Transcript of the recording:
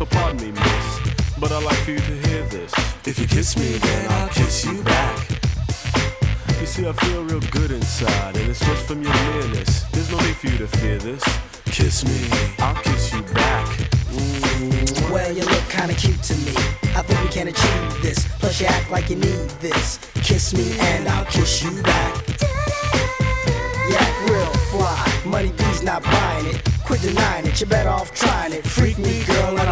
So pardon me, miss, but I'd like for you to hear this. If you kiss me, then I'll kiss you back. You see, I feel real good inside, and it's just from your nearness. There's no need for you to fear this. Kiss me, I'll kiss you back. Well, you look kinda cute to me. I think we can achieve this. Plus you act like you need this. Kiss me and I'll kiss you back. You act real fly. Money B's not buying it. Quit denying it. You're better off trying it. Freak me, girl, and